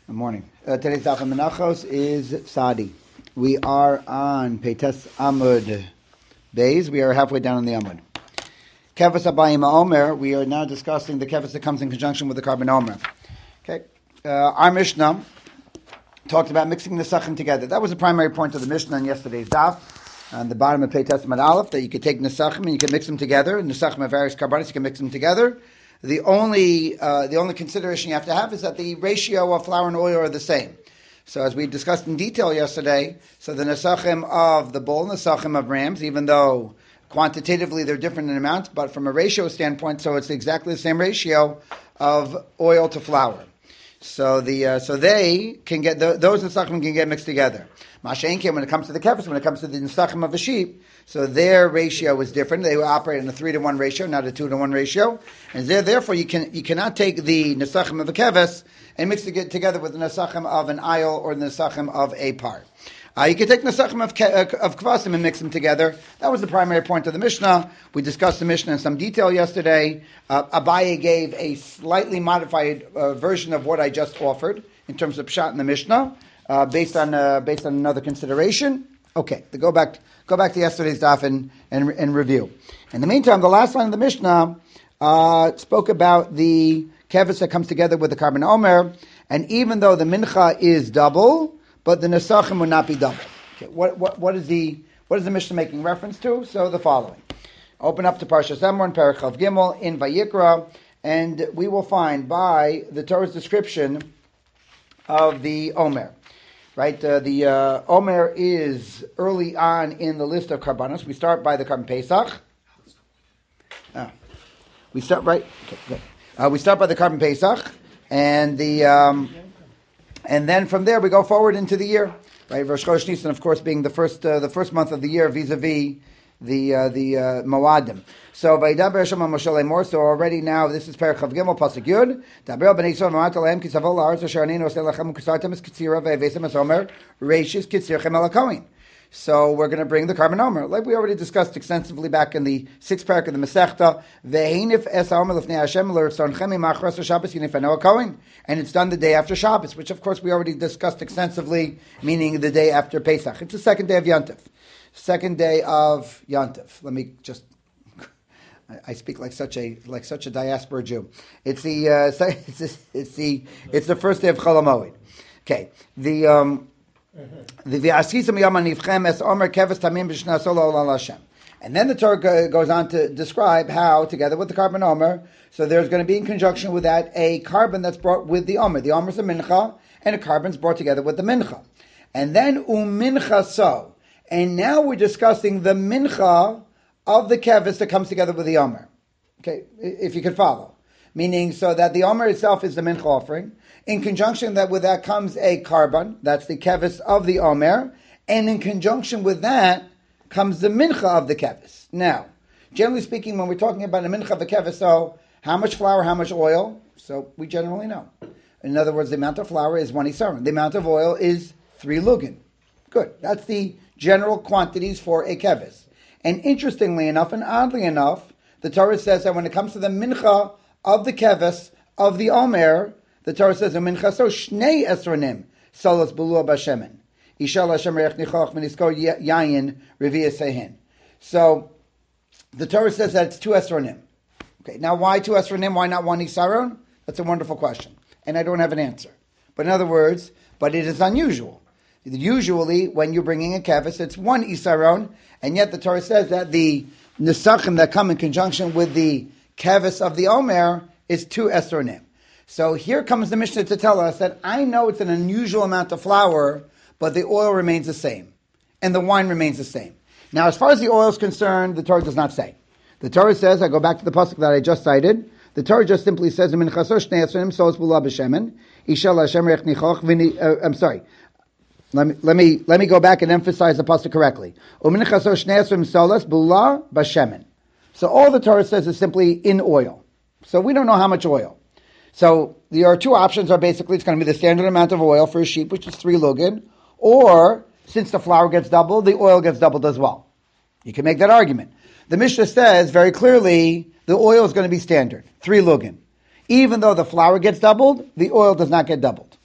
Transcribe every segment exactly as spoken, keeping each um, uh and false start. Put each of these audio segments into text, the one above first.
Good morning. Uh, today's Daf Menachos is Sadi. We are on Peites Amud Beis. We are halfway down on the Amud. Kefes Abayim Omer. We are now discussing the kefes that comes in conjunction with the carbon Omer. Okay. Uh, our Mishnah talked about mixing the Nesachim together. That was the primary point of the Mishnah in yesterday's Daf. On the bottom of Peites Amud Aleph, that you could take Nesachim and you can mix them together. Nesachim have various carbonates. You can mix them together. The only uh, the only consideration you have to have is that the ratio of flour and oil are the same. So as we discussed in detail yesterday, so the nesachim of the bull and the nesachim of rams, even though quantitatively they're different in amounts, but from a ratio standpoint, so it's exactly the same ratio of oil to flour. So the uh, so they can get the, those nesachim can get mixed together. Masha'enke, when it comes to the kefes, when it comes to the nesachim of a sheep, so their ratio is different. They operate in a three to one ratio, not a two to one ratio, and there, therefore you can you cannot take the nesachim of a keves and mix it together with the nesachim of an aisle or the nesachim of a par. Uh, you can take nesachim of, ke- of kvasim and mix them together. That was the primary point of the Mishnah. We discussed the Mishnah in some detail yesterday. Uh, Abaye gave a slightly modified uh, version of what I just offered in terms of pshat in the Mishnah, uh, based on uh, based on another consideration. Okay, to go back go back to yesterday's daf and, and and review. In the meantime, the last line of the Mishnah uh, spoke about the keves that comes together with the carbon omer, and even though the mincha is double, but the nesachim would not be double. Okay, what what what is the what is the Mishnah making reference to? So the following: open up to Parshas Emor and Perek Chav Gimel in Vayikra, and we will find by the Torah's description of the omer. Right, uh, the uh, omer is early on in the list of karbanos. We start by the carbon Pesach. Oh. We start right. Okay, good. Uh, we start by the carbon Pesach, and the um, and then from there we go forward into the year. Right, Rosh Chodesh Nisan, of course, being the first uh, the first month of the year vis-a-vis the uh, the uh, Moadim. So Vayidaber Hashem Moshe Lemor. So already now this is Perek Chav Gimel Pasuk Yud. Daber Bnei Yisrael Ma'at Aleim Kisavol La'aretz Asher Aninu Osei Lachem Kusartem Es Kitzira Ve'Vesem Es Omer Reishis Kitzirchem El HaKohen. So we're going to bring the carbon omer, like we already discussed extensively back in the sixth parak of the Masechta. Ve'Hinif Es HaOmer L'Fnei Hashem L'Rtzonchem Imachras HaShabbos Yinifeno HaKohen, and it's done the day after Shabbos, which of course we already discussed extensively, meaning the day after Pesach. It's the second day of Yontif. Second day of Yontif. Let me just. I speak like such a like such a diaspora Jew. It's the uh, it's, the, it's the it's the first day of Chol HaMoed. Okay, the um, the v'asisam yom hanivchem es omer keves tamim b'shnas olo ol Hashem. And then the Torah goes on to describe how, together with the carbon omer, so there's going to be in conjunction with that a carbon that's brought with the omer. The omer is a mincha, and a carbon's brought together with the mincha. And then umincha so. And now we're discussing the mincha of the keves that comes together with the omer. Okay, if you can follow. Meaning, so that the omer itself is the mincha offering. In conjunction that with that comes a carbon, that's the keves of the omer. And in conjunction with that comes the mincha of the keves. Now, generally speaking, when we're talking about a mincha of a keves, so how much flour, how much oil? So we generally know. In other words, the amount of flour is one isaron. The amount of oil is three lugin. Good. That's the general quantities for a keves. And interestingly enough, and oddly enough, the Torah says that when it comes to the mincha of the keves of the omer, the Torah says, "Mincha so shnei esronim solos b'lua b'shemen ishal Hashem reich nichoch v'niskor yayin revi'as sehen." So the Torah says that it's two esronim. Okay, now why two esronim? Why not one isaron? That's a wonderful question, and I don't have an answer. But in other words, but it is unusual. Usually, when you're bringing a keves, it's one isaron, and yet the Torah says that the nesachim that come in conjunction with the keves of the omer is two esronim. So here comes the Mishnah to tell us that I know it's an unusual amount of flour, but the oil remains the same, and the wine remains the same. Now, as far as the oil is concerned, the Torah does not say. The Torah says, I go back to the pasuk that I just cited, the Torah just simply says, I'm sorry, Let me, let me let me go back and emphasize the pasuk correctly. So all the Torah says is simply in oil. So we don't know how much oil. So there are two options. Are basically it's going to be the standard amount of oil for a sheep, which is three lugin, or since the flour gets doubled, the oil gets doubled as well. You can make that argument. The Mishnah says very clearly the oil is going to be standard, three lugin. Even though the flour gets doubled, the oil does not get doubled.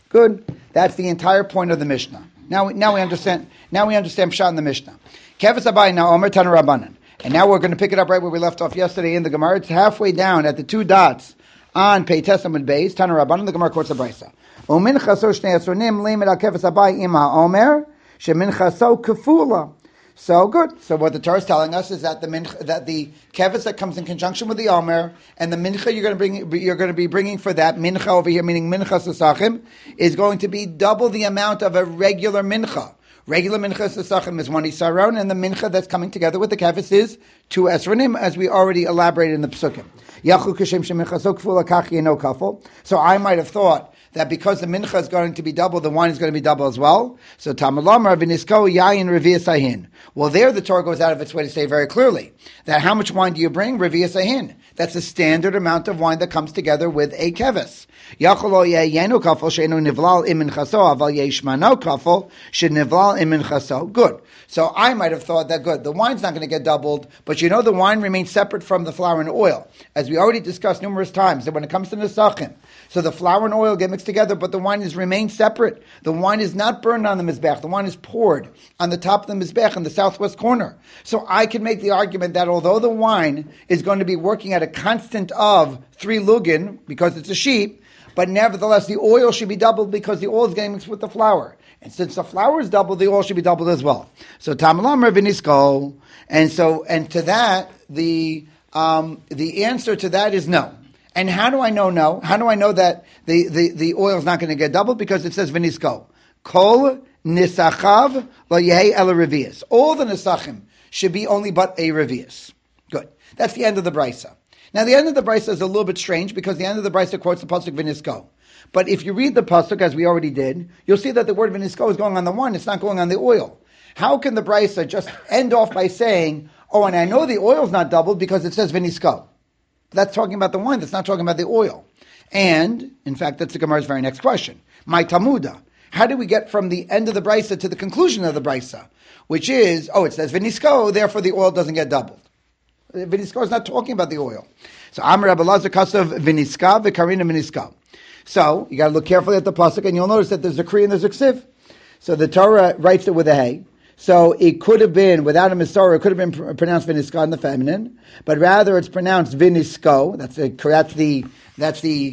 Good. That's the entire point of the Mishnah. Now, now we understand. Now we understand Pshat in the Mishnah. Kefes Abai now Omer Tana Rabbanan, and now we're going to pick it up right where we left off yesterday in the Gemara. It's halfway down at the two dots on Pei Testament Beis Tana Rabbanan. The Gemara quotes the Brisa. Umincha so shnei esronim limed al Kefes Abai im haOmer shemincha so kefula. So good. So what the Torah is telling us is that the mincha, that the kevis that comes in conjunction with the omer and the mincha you're going to bring, you're going to be bringing for that mincha over here, meaning mincha sasachim, is going to be double the amount of a regular mincha. Regular mincha sasachim is one isaron, and the mincha that's coming together with the kevis is two esronim, as we already elaborated in the psukim. Yachu kashem shemincha so kfula kachi no kafel. So I might have thought that because the mincha is going to be double, the wine is going to be double as well. So Tamalamar v'nisko yayin revi'as ahin. Well, there the Torah goes out of its way to say very clearly that how much wine do you bring? Revi'as ahin. That's the standard amount of wine that comes together with a keves. Yacholo yenu kafel she'enu nivlal im minchaso aval yeshmano kafel she'nivlal im minchaso. Good. So I might have thought that good. The wine's not going to get doubled, but you know the wine remains separate from the flour and oil, as we already discussed numerous times. That when it comes to nesachim, so the flour and oil get mixed together, but the wine is remained separate. The wine is not burned on the mizbech. The wine is poured on the top of the mizbech in the southwest corner. So I can make the argument that although the wine is going to be working at a constant of three lugin, because it's a sheep, but nevertheless the oil should be doubled because the oil is getting mixed with the flour. And since the flour is doubled, the oil should be doubled as well. So Tamalam Ravinisko, and so and to that the um, the answer to that is no. And how do I know no? How do I know that the, the, the oil is not going to get doubled? Because it says v'nisko. Kol nisachav lo yehi ela revius. All the nisachim should be only but a revius. Good. That's the end of the brisa. Now the end of the brisa is a little bit strange because the end of the brisa quotes the pasuk v'nisko. But if you read the pasuk as we already did, you'll see that the word v'nisko is going on the wine. It's not going on the oil. How can the brisa just end off by saying, oh, and I know the oil is not doubled because it says v'nisko? That's talking about the wine. That's not talking about the oil. And, in fact, that's the Gemara's very next question. My Tamuda. How do we get from the end of the brisa to the conclusion of the brisa? Which is, oh, it says v'nisko, therefore the oil doesn't get doubled. V'nisko is not talking about the oil. So, Amr Rabbi Lazar Kasav v'niska v'karina v'niska. So, you got to look carefully at the pasuk, and you'll notice that there's a kri and there's a ksiv. So the Torah writes it with a hey. So it could have been, without a misora, it could have been pr- pronounced viniska in the feminine, but rather it's pronounced vinisko. That's the that's the that's the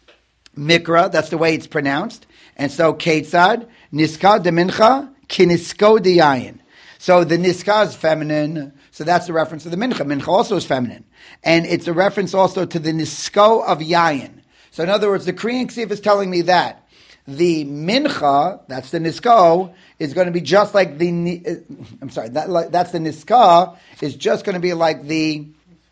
mikra. That's the way it's pronounced. And so ketzad niska de mincha kinisko de yayin. So the niska is feminine. So that's the reference to the mincha. Mincha also is feminine, and it's a reference also to the nisko of yayin. So in other words, the Korean ksiv is telling me that the mincha, that's the nisko, is going to be just like the, I'm sorry, that, that's the niska, is just going to be like the,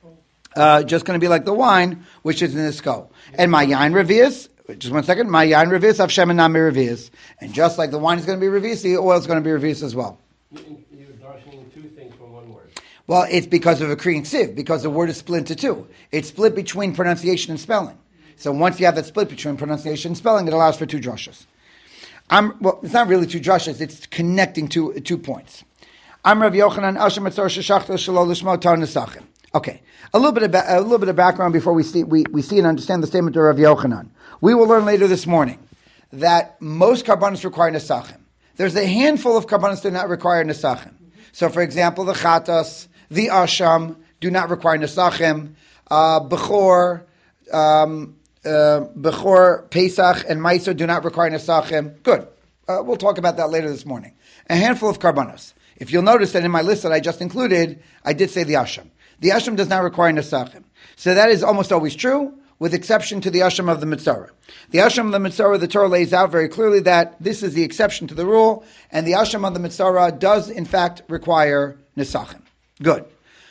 uh, just going to be like the wine, which is the nisko. And my yain revius, just one second, my yain revius, av shemen nami revius. And just like the wine is going to be revius, the oil is going to be revius as well. You're darshaning two things from one word. Well, it's because of a Korean ksiv, because the word is split into two. It's split between pronunciation and spelling. So once you have that split between pronunciation and spelling, it allows for two drushes. I'm, well, it's not really two drushes, it's connecting two, two points. I'm Rav Yochanan, Asher Metzor Sheshachta Shelo Lishmo Tar Nesachim. Okay, a little bit of ba- a little bit of background before we see we, we see and understand the statement of Rav Yochanan. We will learn later this morning that most karbanos require nesachim. There's a handful of karbanos that do not require nesachim. So, for example, the chatas, the asham do not require nesachim. Uh, Bechor, um, uh, Bechor, Pesach, and Meiser do not require nesachim. Good. Uh, we'll talk about that later this morning. A handful of karbanos. If you'll notice that in my list that I just included, I did say the asham. The asham does not require nesachim. So that is almost always true, with exception to the asham of the mitzvah. The asham of the mitzvah, the Torah lays out very clearly that this is the exception to the rule, and the asham of the mitzvah does in fact require nesachim. Good.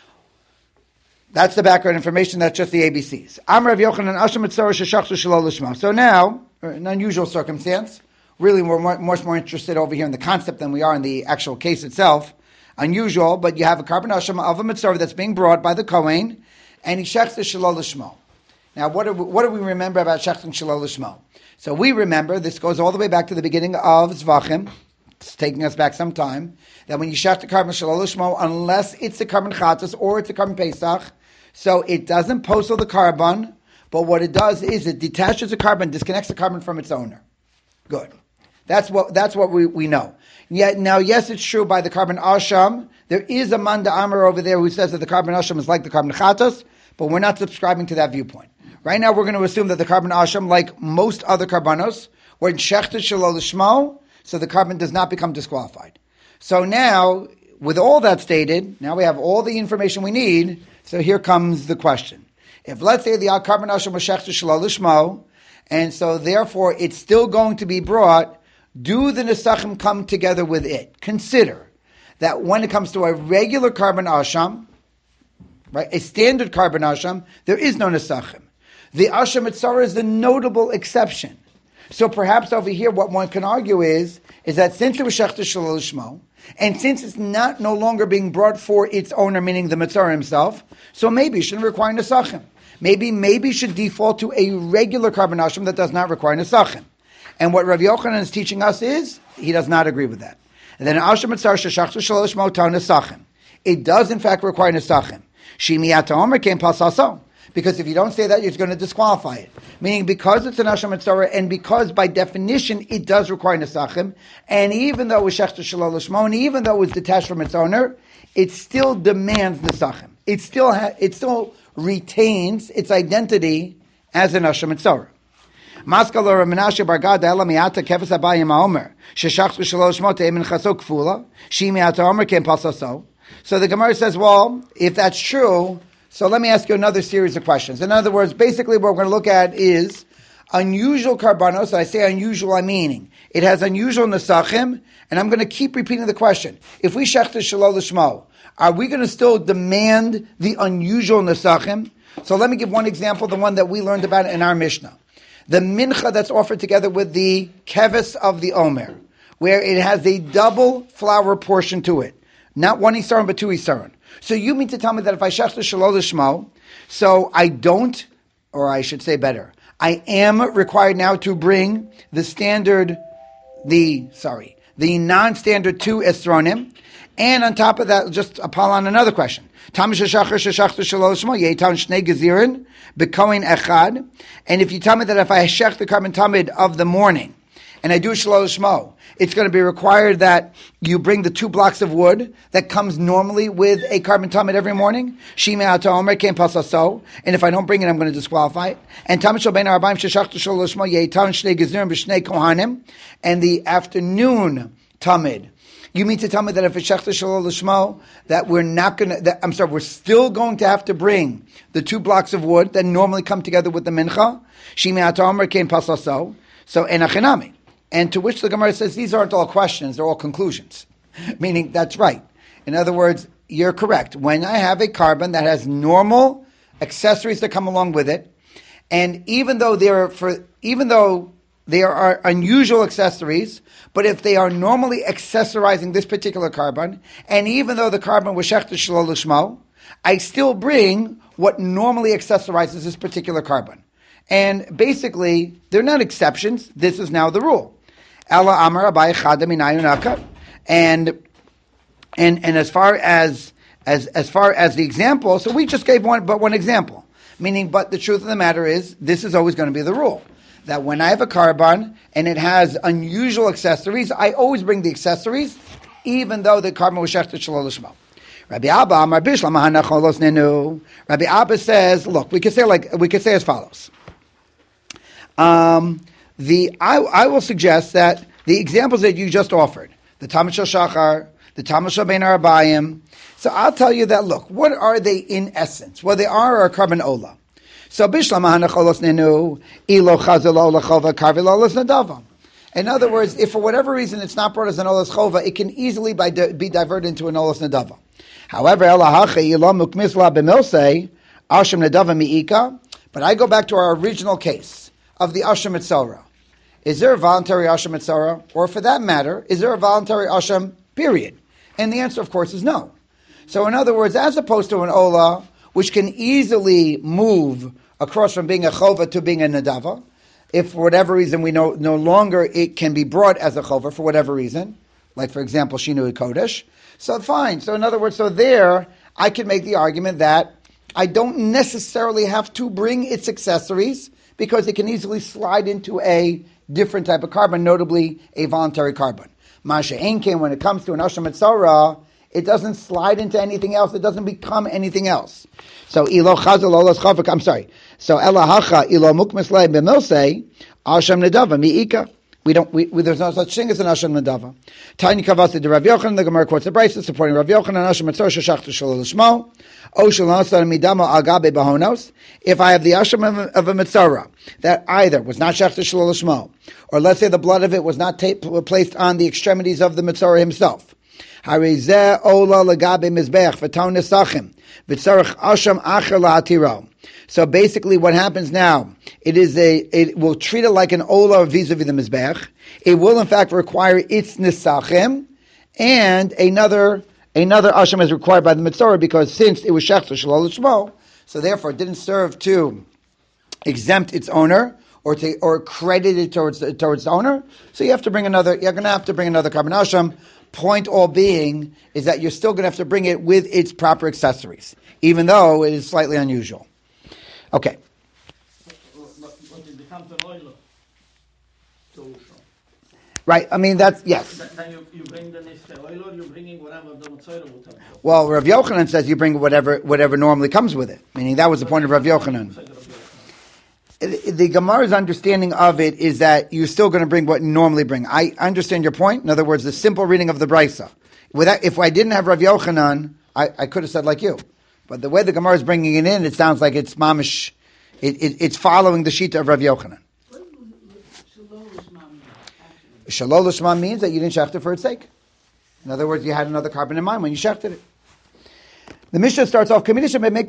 That's the background information. That's just the A B Cs. Amar Rav Yochanan asham mitzvah sheshachtu shelo lishma. So now, an unusual circumstance. Really, we're more, much more interested over here in the concept than we are in the actual case itself. Unusual, but you have a carbon asham of a mitzvah that's being brought by the Kohen, and he shechs the shelo lishmo. Now, what do, we, what do we remember about shechting shelo lishmo? So we remember, this goes all the way back to the beginning of Zvachim, it's taking us back some time, that when you shech the carbon shelo lishmo, unless it's the carbon chatas or it's the carbon pesach, so it doesn't posel the carbon, but what it does is it detaches the carbon, disconnects the carbon from its owner. Good. That's what that's what we, we know. Yet now, yes, it's true by the carbon asham. There is a Manda Amar over there who says that the carbon asham is like the carbon chatos, but we're not subscribing to that viewpoint. Right now, we're going to assume that the carbon asham, like most other carbonos, were in shechted shalol lishmo, so the carbon does not become disqualified. So now, with all that stated, now we have all the information we need. So here comes the question: if let's say the carbon asham was shechted shalol lishmo, and so therefore it's still going to be brought, do the nesachim come together with it? Consider that when it comes to a regular carbon asham, right, a standard carbon asham, there is no nesachim. The asham mitzvah is the notable exception. So perhaps over here, what one can argue is, is that since it was shechta shalol lishmo, and since it's not no longer being brought for its owner, meaning the mitzvah himself, so maybe it shouldn't require nesachim. Maybe, maybe it should default to a regular carbon asham that does not require nesachim. And what Rav Yochanan is teaching us is, he does not agree with that. And then asham mitzvah sheshachta shalol lishmo ta nesachim. It does in fact require nesachim. Shimiyat omer came pasaso. Because if you don't say that, it's going to disqualify it. Meaning because it's an asham mitzvah, and because by definition it does require nesachim, and even though it was shechta shalol lishmo, and even though it was detached from its owner, it still demands nesachim. It still ha- it still retains its identity as an asham mitzvah. Maskal or Menashe bar Gad ela miata kefes abayim haomer sheshachta shalol lishmo te'emin chaso kfula shi miata omer ken pasaso. So the Gemara says, well, if that's true, so let me ask you another series of questions. In other words, basically what we're going to look at is unusual karbanos. I say unusual, I'm meaning it has unusual nesachim, and I'm going to keep repeating the question. If we shechta shalol lishmo, are we going to still demand the unusual nesachim? So let me give one example, the one that we learned about in our Mishnah. The mincha that's offered together with the keves of the omer, where it has a double flour portion to it. Not one isaron, but two isaron. So you mean to tell me that if I shechta shalol lishmo, so I don't, or I should say better, I am required now to bring the standard, the, sorry, the non-standard two esronim, and on top of that, just upon on another question. And if you tell me that if I shech the carbon tamid of the morning, and I do shalol lishmo, it's going to be required that you bring the two blocks of wood that comes normally with a carbon tamid every morning. Shimei ata omer kein pasaso, and if I don't bring it, I'm going to disqualify it. And tamid shel bein arbaim sheshachta shalol lishmo yeitan shnei gezirim b'shnei kohanim, and the afternoon tamid. You mean to tell me that if it's shechta shalol lishmo, that we're not going to, I'm sorry, we're still going to have to bring the two blocks of wood that normally come together with the mincha? Shimei ata omer kein pasaso. So enachinami. And to which the Gemara says, these aren't all questions, they're all conclusions. Meaning, that's right. In other words, you're correct. When I have a carbon that has normal accessories that come along with it, and even though they're for, even though there are unusual accessories, but if they are normally accessorizing this particular carbon, and even though the carbon was shechta shalol lishmo, I still bring what normally accessorizes this particular carbon. And basically, they're not exceptions. This is now the rule. Ela amar abai chada minayu naka. And and and as far as as as far as the example, so we just gave one, but one example. Meaning, but the truth of the matter is, this is always going to be the rule. That when I have a carbon and it has unusual accessories, I always bring the accessories, even though the carbon was shechted shalol lishmo. Rabbi Abba Amar Bishlam Mahanacholos Nenu. Rabbi Abba says, look, we could say like we could say as follows. Um, the I, I will suggest that the examples that you just offered, the Talmud Shel Shachar, the Talmud Shel Bein Arbayim, so I'll tell you that, look, what are they in essence? Well, they are a carbon ola. So Bishlam Mahanacholos Nenu, Ilo Chazalo Lachova Karvilo Nadava. In other words, if for whatever reason it's not brought as an olas chova, it can easily by di- be diverted into an olas nadava. However, Elahache Ilo Mukmisla B'Milsei Asham Nadava Miika. But I go back to our original case of the Asham Mitzorah. Is there a voluntary Asham Mitzorah? Or for that matter, is there a voluntary Asham, period? And the answer, of course, is no. So in other words, as opposed to an Ola, which can easily move across from being a Chova to being a Nadava, if for whatever reason we know no longer it can be brought as a Chova, for whatever reason, like for example, Shinui Kodesh, so fine. So in other words, so there, I can make the argument that I don't necessarily have to bring its accessories, because it can easily slide into a different type of carbon, notably a voluntary carbon. Masha Einkein, when it comes to an Asham Mitzorah, it doesn't slide into anything else. It doesn't become anything else. So ilo chazal olas chavik. I'm sorry. So elahacha ilo mukmes lei b'milsei asham nedava miika. We don't. We, we, there's no such thing as an asham nedava. Tiny kavasi de Rav Yochanan. The Gemara quotes the Brisa supporting Rav Yochanan. Asham mitzvah shachtu shalol l'shmo. O shalasa midama agabe bahonos. If I have the asham of, of a mitzvah that either was not shachtu shalol l'shmo, or let's say the blood of it was not ta- placed on the extremities of the mitzvah himself. Harizeh ola legabe mizbeach v'ton nesachim v'tzarich asham acher la'atiro. So basically, what happens now? It is a. It will treat it like an ola vis-a-vis the mizbeach. It will in fact require its nesachim, and another another asham is required by the mitzvah because since it was shechta shalol l'shmo, so therefore it didn't serve to exempt its owner or to or credit it towards the, towards the owner. So you have to bring another. You're going to have to bring another carbon asham. Point all being is that you're still going to have to bring it with its proper accessories, even though it is slightly unusual. Okay. Right, I mean, that's, yes. Then you, you bring the niste oil or you're bringing whatever the Matzorah would have. Well, Rav Yochanan says you bring whatever whatever normally comes with it, meaning that was the point of Rav Yochanan. The Gemara's understanding of it is that you're still going to bring what you normally bring. I understand your point. In other words, the simple reading of the Brisa. Without, if I didn't have Rav Yochanan, I, I could have said like you. But the way the Gemara is bringing it in, it sounds like it's mamish. It, it, it's following the shita of Rav Yochanan. Shalol l'shma means that you didn't shecht it for its sake. In other words, you had another carbon in mind when you shechted it. The Mishnah starts off, anytime you do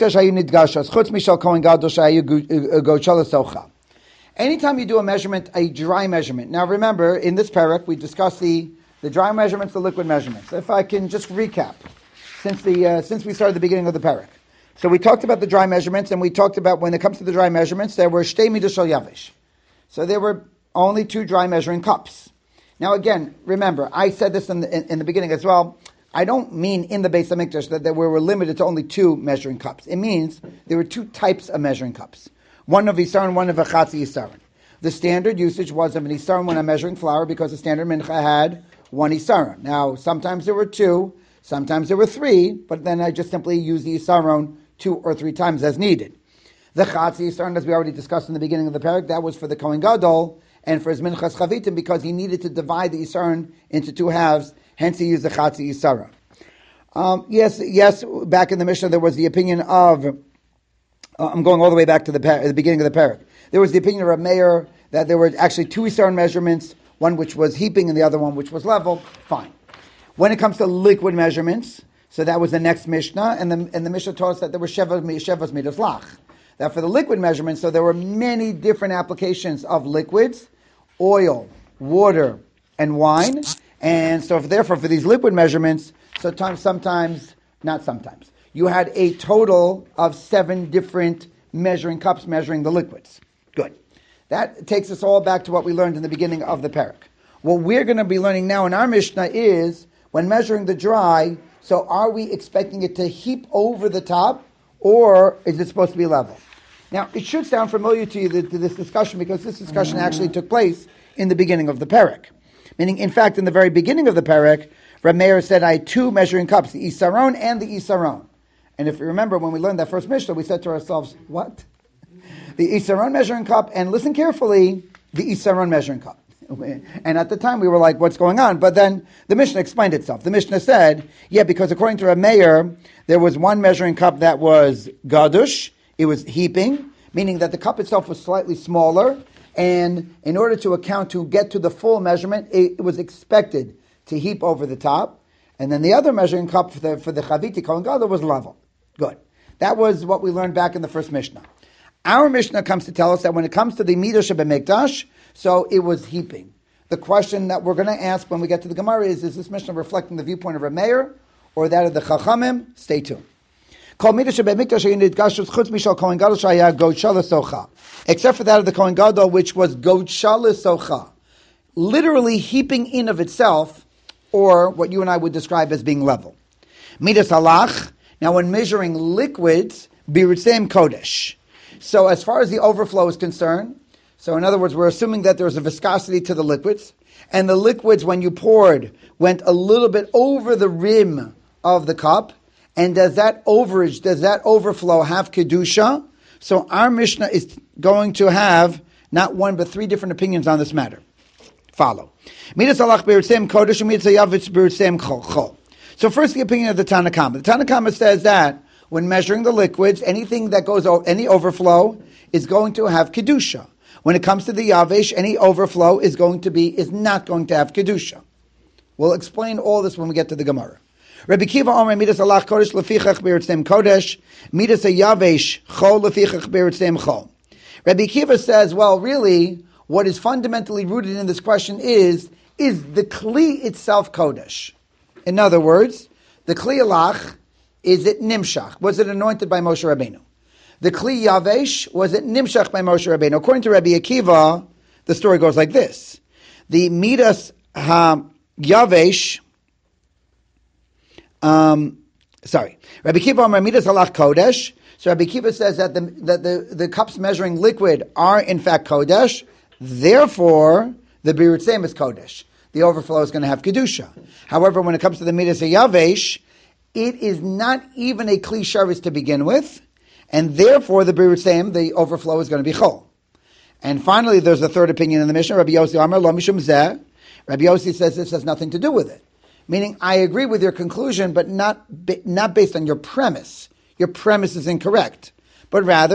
a measurement, a dry measurement. Now remember, in this parak, we discussed the, the dry measurements, the liquid measurements. If I can just recap, since the uh, since we started the beginning of the parak. So we talked about the dry measurements, and we talked about when it comes to the dry measurements, there were shtei midos shel yavish. So there were only two dry measuring cups. Now again, remember, I said this in the, in, in the beginning as well, I don't mean in the Beis HaMikdash that, that we were limited to only two measuring cups. It means there were two types of measuring cups. One of Isaron, one of a Chatzi Isaron. The standard usage was of an Isaron when I'm measuring flour because the standard mincha had one Isaron. Now, sometimes there were two, sometimes there were three, but then I just simply use the Isaron two or three times as needed. The Chatzi Isaron, as we already discussed in the beginning of the parak, that was for the Kohen Gadol and for his minchas chavitim because he needed to divide the Isaron into two halves. Hence, he used the Chatzi Isaron. Um, yes, yes. Back in the Mishnah, there was the opinion of. Uh, I'm going all the way back to the, par- the beginning of the parak. There was the opinion of Rav Meir that there were actually two Isaron measurements, one which was heaping and the other one which was level. Fine. When it comes to liquid measurements, so that was the next Mishnah, and the and the Mishnah taught us that there were shevas shevas midos lach. That for the liquid measurements, so there were many different applications of liquids, oil, water, and wine. And so therefore for these liquid measurements, sometimes, sometimes, not sometimes, you had a total of seven different measuring cups measuring the liquids. Good. That takes us all back to what we learned in the beginning of the parak. What we're going to be learning now in our Mishnah is, when measuring the dry, so are we expecting it to heap over the top, or is it supposed to be level? Now, it should sound familiar to you, to this discussion, because this discussion actually took place in the beginning of the parak. Meaning, in fact, in the very beginning of the parak, Rav Meir said, I had two measuring cups, the Isaron and the Isaron. And if you remember, when we learned that first Mishnah, we said to ourselves, what? The Isaron measuring cup, and listen carefully, the Isaron measuring cup. And at the time, we were like, what's going on? But then the Mishnah explained itself. The Mishnah said, yeah, because according to Rav Meir, there was one measuring cup that was gadush, it was heaping, meaning that the cup itself was slightly smaller, and in order to account to get to the full measurement, it, it was expected to heap over the top. And then the other measuring cup for the for the Chaviti Kohen Gadol was level. Good. That was what we learned back in the first Mishnah. Our Mishnah comes to tell us that when it comes to the Midah Shebemikdash, so it was heaping. The question that we're going to ask when we get to the Gemara is, is this Mishnah reflecting the viewpoint of Rav Meir or that of the Chachamim? Stay tuned. Except for that of the Kohen Gadol, which was Gotshala Socha, literally heaping in of itself, or what you and I would describe as being level. Midas Halach, now when measuring liquids, Birutzim Kodesh. So as far as the overflow is concerned, So in other words, we're assuming that there's a viscosity to the liquids, and the liquids, when you poured, went a little bit over the rim of the cup, and does that overage, does that overflow have Kedusha? So our Mishnah is going to have not one but three different opinions on this matter. Follow. Midas alach b'irtzeim kodesh and midas hayavitz b'irtzeim chol chol. So first the opinion of the Tanna Kama. The Tanna Kama says that when measuring the liquids, anything that goes, any overflow is going to have Kedusha. When it comes to the Yavesh, any overflow is going to be, is not going to have Kedusha. We'll explain all this when we get to the Gemara. Rabbi Kiva Omer midas alach kodesh lefichach b'irtzeim kodesh, midas hayavesh chol lefichach b'irtzeim chol. Rabbi Kiva says, well, really, what is fundamentally rooted in this question is, is the Kli itself Kodesh? In other words, the Kli Alach, is it Nimshach? Was it anointed by Moshe Rabbeinu? The Kli Yavesh, was it Nimshach by Moshe Rabbeinu? According to Rabbi Akiva, the story goes like this. The Midas HaYavesh, um, sorry, Rabbi Akiva Omer Midas Alach Kodesh. So Rabbi Akiva says that the, that the, the cups measuring liquid are in fact Kodesh, therefore the B'irtzeim is Kodesh. The overflow is going to have Kedusha. However, when it comes to the Midas HaYavesh, it is not even a Kli Sharis to begin with, and therefore the B'irtzeim, the overflow is going to be Chol. And finally, there's a third opinion in the Mishnah, Rabbi Yossi Amar Lo Mishum Zeh. Rabbi Yossi says this has nothing to do with it. Meaning, I agree with your conclusion, but not, not based on your premise. Your premise is incorrect. But rather,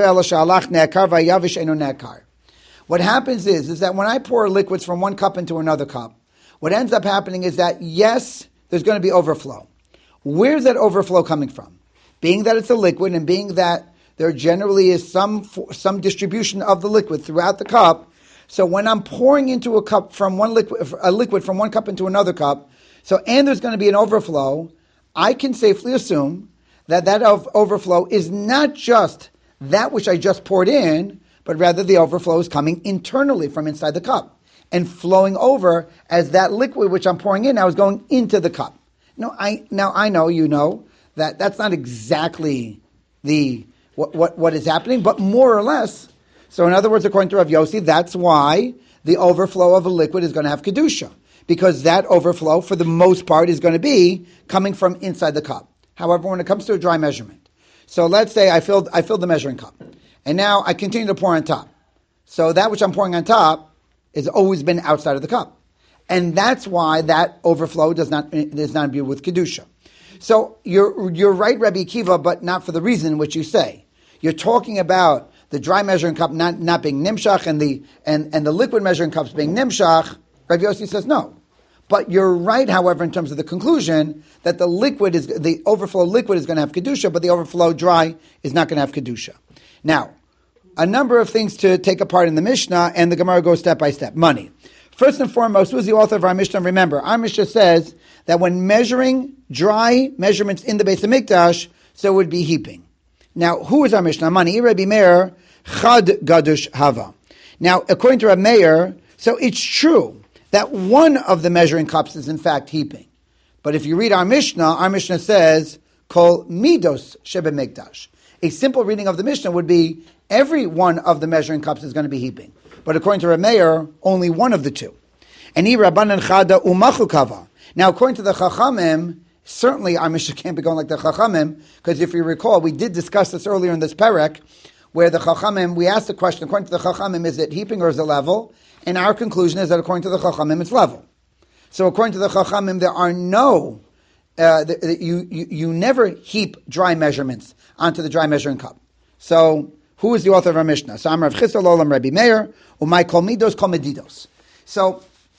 what happens is, is that when I pour liquids from one cup into another cup, what ends up happening is that, yes, there's going to be overflow. Where's that overflow coming from? Being that it's a liquid and being that there generally is some some distribution of the liquid throughout the cup, so when I'm pouring into a cup from one liquid, a liquid from one cup into another cup, so and there's going to be an overflow, I can safely assume that that overflow is not just that which I just poured in, but rather the overflow is coming internally from inside the cup and flowing over as that liquid which I'm pouring in now is going into the cup. Now I now I know you know that that's not exactly the what what, what is happening, but more or less. So in other words, according to Rav Yossi, that's why the overflow of a liquid is going to have Kedusha, because that overflow for the most part is going to be coming from inside the cup. However, when it comes to a dry measurement, so let's say I filled I filled the measuring cup, and now I continue to pour on top. So that which I'm pouring on top has always been outside of the cup, and that's why that overflow does not does not be with kedusha. So you're you're right, Rabbi Akiva, but not for the reason which you say. You're talking about the dry measuring cup not, not being nimshach and the and, and the liquid measuring cups being nimshach. Rabbi Yossi says no. But you're right, however, in terms of the conclusion that the liquid is the overflow liquid is going to have kedusha, but the overflow dry is not going to have kedusha. Now, a number of things to take apart in the Mishnah, and the Gemara goes step by step. Money. First and foremost, who's the author of our Mishnah? Remember, our Mishnah says that when measuring dry measurements in the Beis Hamikdash, so it would be heaping. Now, who is our Mishnah? Money. Rabbi Meir Chad Gadush Hava. Now, according to Rabbi Meir, so it's true that one of the measuring cups is in fact heaping. But if you read our Mishnah, our Mishnah says, Kol Midos Shebe Mikdash. A simple reading of the Mishnah would be, every one of the measuring cups is going to be heaping. But according to Rabbi Meir, only one of the two. And I Rabbanan Chada Umachu Kava. Now, according to the Chachamim, certainly our Mishnah can't be going like the Chachamim, because if you recall, we did discuss this earlier in this Perek, where the Chachamim, we asked the question, according to the Chachamim, is it heaping or is it level? And our conclusion is that according to the Chachamim, it's level. So according to the Chachamim, there are no, uh, the, the, you, you you never heap dry measurements onto the dry measuring cup. So who is the author of our Mishnah? So I'm Rav Chisda Olam Rabbi Meir, Umay Kol Midos Kol Medidos. So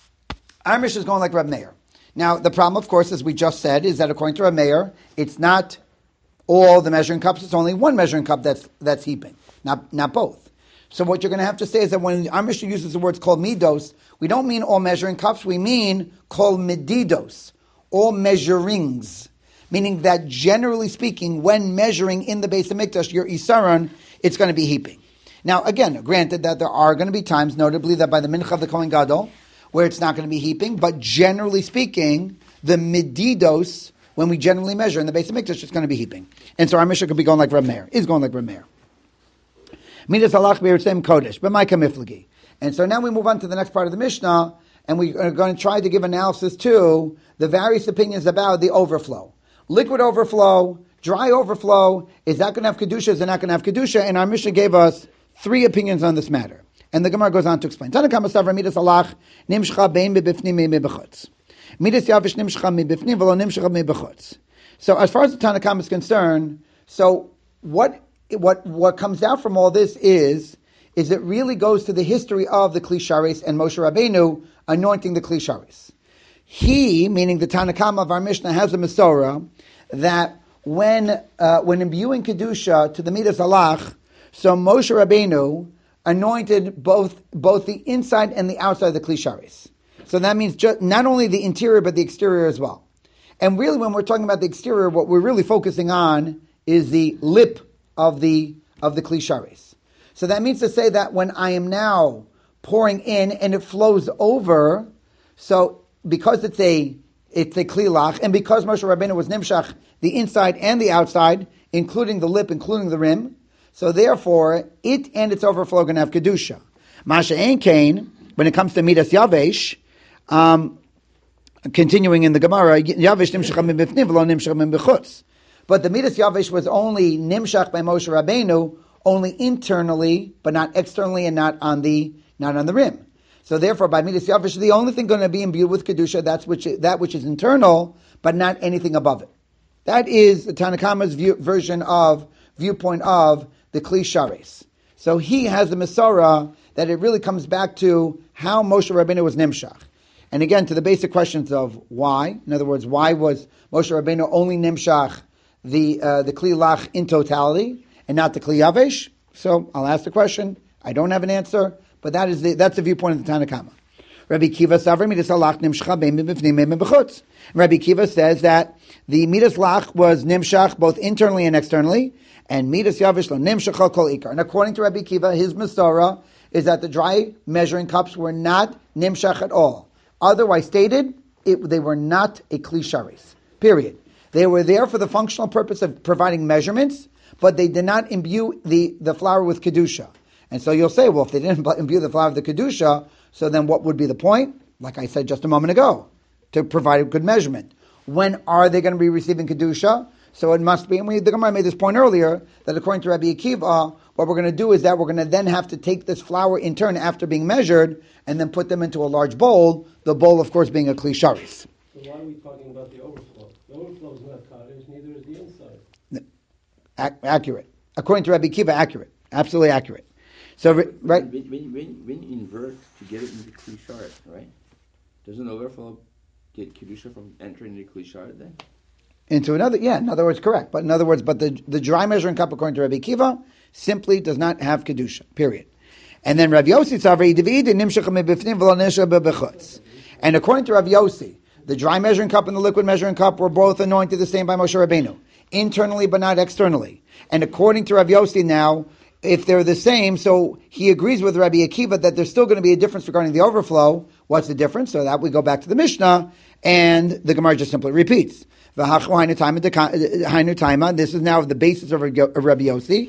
our Mishnah is going like Rabbi Meir. Now the problem, of course, as we just said, is that according to Rabbi Meir, it's not all the measuring cups; it's only one measuring cup that's that's heaping, not not both. So what you're going to have to say is that when our Mishnah uses the words kol midos, we don't mean all measuring cups, we mean kol medidos, all measurings. Meaning that generally speaking, when measuring in the Beis Hamikdash, your isaron, it's going to be heaping. Now again, granted that there are going to be times, notably that by the mincha of the Kohen Gadol, where it's not going to be heaping, but generally speaking, the medidos, when we generally measure in the Beis Hamikdash, it's going to be heaping. And so our Mishnah could be going like Reb Meir, is going like Reb Meir. Midas halach b'irtzeim kodesh, b'may kamiflagi. And so now we move on to the next part of the Mishnah, and we are going to try to give analysis to the various opinions about the overflow. Liquid overflow, dry overflow, is that going to have Kedusha, is it not going to have Kedusha? And our Mishnah gave us three opinions on this matter. And the Gemara goes on to explain. Tanakama Savra Midas Alach Nimshcha Bein Bebifnim Me Bechutz. Midas Yavish Nimshcha Me Bifnim Velo Nimshcha Me Bechutz. So as far as the Tanakama is concerned, so what what what comes out from all this is is it really goes to the history of the Kli Sharis and Moshe Rabbeinu anointing the Kli Sharis. He, meaning the Tanakama of our Mishnah, has a Masorah that when uh, when imbuing Kedusha to the Midas Alach, so Moshe Rabbeinu anointed both both the inside and the outside of the Kli Sharis. So that means just, not only the interior, but the exterior as well. And really, when we're talking about the exterior, what we're really focusing on is the lip of the of the Kli Sharis. So that means to say that when I am now pouring in and it flows over, so because it's a it's a Kli Lach, and because Moshe Rabbeinu was Nimshach, the inside and the outside, including the lip, including the rim, so therefore, it and its overflow are going to have Kedusha. Masha Ein Kain, when it comes to Midas Yavesh, um, continuing in the Gemara, Yavesh Nimshach Min Bifnim V'lo Nimshach Min B'chutz. But the Midas Yavesh was only Nimshach by Moshe Rabbeinu, only internally, but not externally and not on the not on the rim. So therefore, by Midas Yavesh, the only thing going to be imbued with Kedusha, that's which that which is internal, but not anything above it. That is the Tanakama's view, version of, viewpoint of the Kli Sharis. So he has the Masorah that it really comes back to how Moshe Rabbeinu was Nimshach. And again, to the basic questions of why. In other words, why was Moshe Rabbeinu only Nimshach the uh, the Kli Lach in totality and not the Kli Yavesh? So I'll ask the question. I don't have an answer, but that is the, that's the viewpoint of the Tanakama. Rabbi Kiva Savri Midas Lach Nimshcha Bein B'Bifnim Bein B'Chutz. Rabbi Kiva says that the Midas Lach was Nimshach both internally and externally, and Midas Yavish Lo Nimshach Kol Ikar. And according to Rabbi Kiva, his Masorah is that the dry measuring cups were not Nimshach at all. Otherwise stated, it, they were not a Kli Sharis. Period. They were there for the functional purpose of providing measurements, but they did not imbue the, the flour with Kedusha. And so you'll say, well, if they didn't imbue the flour with the Kedusha, so then what would be the point? Like I said just a moment ago, to provide a good measurement. When are they going to be receiving Kedusha? So it must be, and we, the Gemara made this point earlier, that according to Rabbi Akiva, what we're going to do is that we're going to then have to take this flour in turn after being measured, and then put them into a large bowl, the bowl, of course, being a Kli Sharis. So why are we talking about the overflow? The overflow is not cottage, neither is the inside. Ac- accurate. According to Rabbi Akiva, accurate. Absolutely accurate. So, right? When, when, when, when you invert to get it into Kli Sharet, right? Doesn't overflow get Kedusha from entering the Kli Sharet then? Into another, yeah, in other words, correct. But in other words, but the, the dry measuring cup, according to Rabbi Akiva, simply does not have Kedusha, period. And then Rav Yossi Tzavri, David, Nimshach Mebifnim V'lo Nimshach B'Chutz. And according to Rav Yossi, the dry measuring cup and the liquid measuring cup were both anointed the same by Moshe Rabbeinu, internally but not externally. And according to Rav Yossi now, if they're the same, so he agrees with Rabbi Akiva that there's still going to be a difference regarding the overflow. What's the difference? So that we go back to the Mishnah, and the Gemara just simply repeats. This is now the basis of Rabbi Yossi.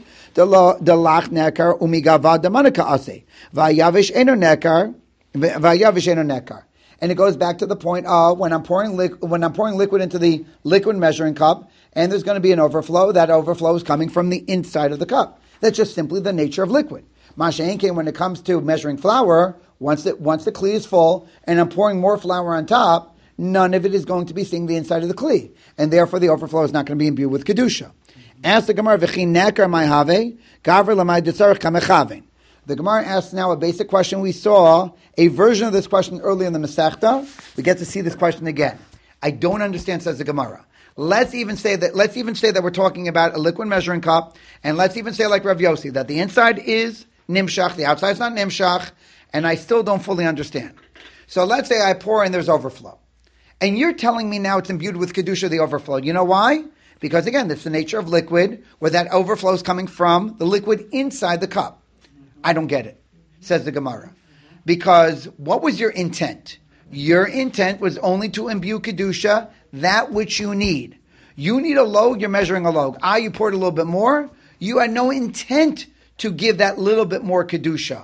And it goes back to the point of when I'm pouring li- when I'm pouring liquid into the liquid measuring cup, and there's going to be an overflow. That overflow is coming from the inside of the cup. That's just simply the nature of liquid. Masha Enkein, when it comes to measuring flour, once the, once the kli is full and I'm pouring more flour on top, none of it is going to be seeing the inside of the kli. And therefore the overflow is not going to be imbued with Kedusha. Ask the Gemara, V'chi nekar mai have, gaver lamai detzarech kamechavein. The Gemara asks now a basic question. We saw a version of this question earlier in the Masechta. We get to see this question again. I don't understand, says the Gemara. Let's even say that. Let's even say that we're talking about a liquid measuring cup, and let's even say like Rav Yossi that the inside is nimshach, the outside is not nimshach, and I still don't fully understand. So let's say I pour and there's overflow, and you're telling me now it's imbued with kedusha, the overflow. You know why? Because again, it's the nature of liquid, where that overflow is coming from the liquid inside the cup. I don't get it, says the Gemara, because what was your intent? Your intent was only to imbue kedusha, that which you need. You need a log, you're measuring a log. Ah, you poured a little bit more. You had no intent to give that little bit more kedusha.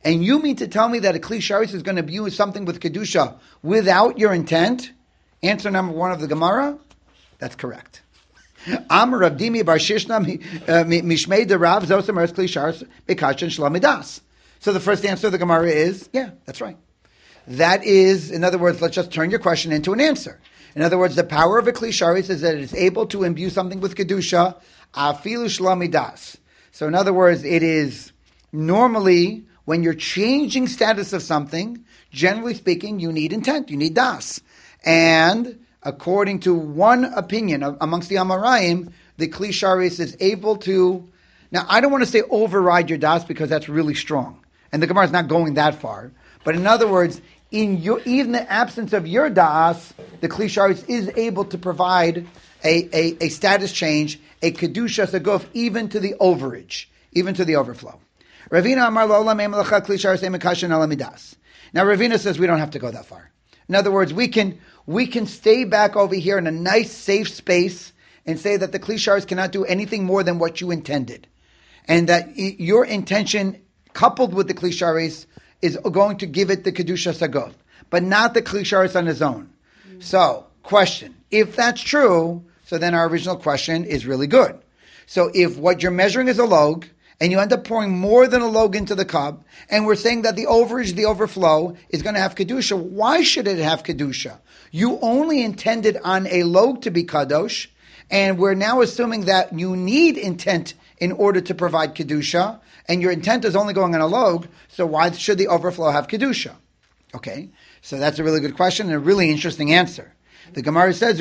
And you mean to tell me that a Kli Sharis is going to use something with Kedusha without your intent? Answer number one of the Gemara, that's correct. Amar Rav Dimi Bar Shishna Mishmei de Rav Zosam Eretz Kli Sharis Bekashin Shlamidas. So the first answer of the Gemara is, yeah, that's right. That is, in other words, let's just turn your question into an answer. In other words, the power of a Kli Sharis is that it is able to imbue something with Kedusha, Afilu Shlamidas. So in other words, it is normally, when you're changing status of something, generally speaking, you need intent, you need das. And according to one opinion amongst the Amoraim, the Kli Sharis is able to, now I don't want to say override your das because that's really strong. And the Gemara is not going that far. But in other words, in your, even the absence of your das, the Kli Sharis is able to provide a, a, a status change, a kedusha saguf, even to the overage, even to the overflow. Ravina Amar Lo Olam Emelacha Kli Sharis Emekashin Alamidas. Now Ravina says we don't have to go that far. In other words, we can we can stay back over here in a nice, safe space and say that the Kli Sharis cannot do anything more than what you intended, and that your intention, coupled with the Kli Sharis, is going to give it the Kedusha Sagov, but not the Kli Sharis on his own. Mm-hmm. So, question. If that's true, so then our original question is really good. So if what you're measuring is a log, and you end up pouring more than a log into the cup, and we're saying that the overage, the overflow, is going to have Kedusha, why should it have Kedusha? You only intended on a log to be Kadosh, and we're now assuming that you need intent in order to provide Kedusha, and your intent is only going on a log, so why should the overflow have Kedusha? Okay, so that's a really good question and a really interesting answer. The Gemara says,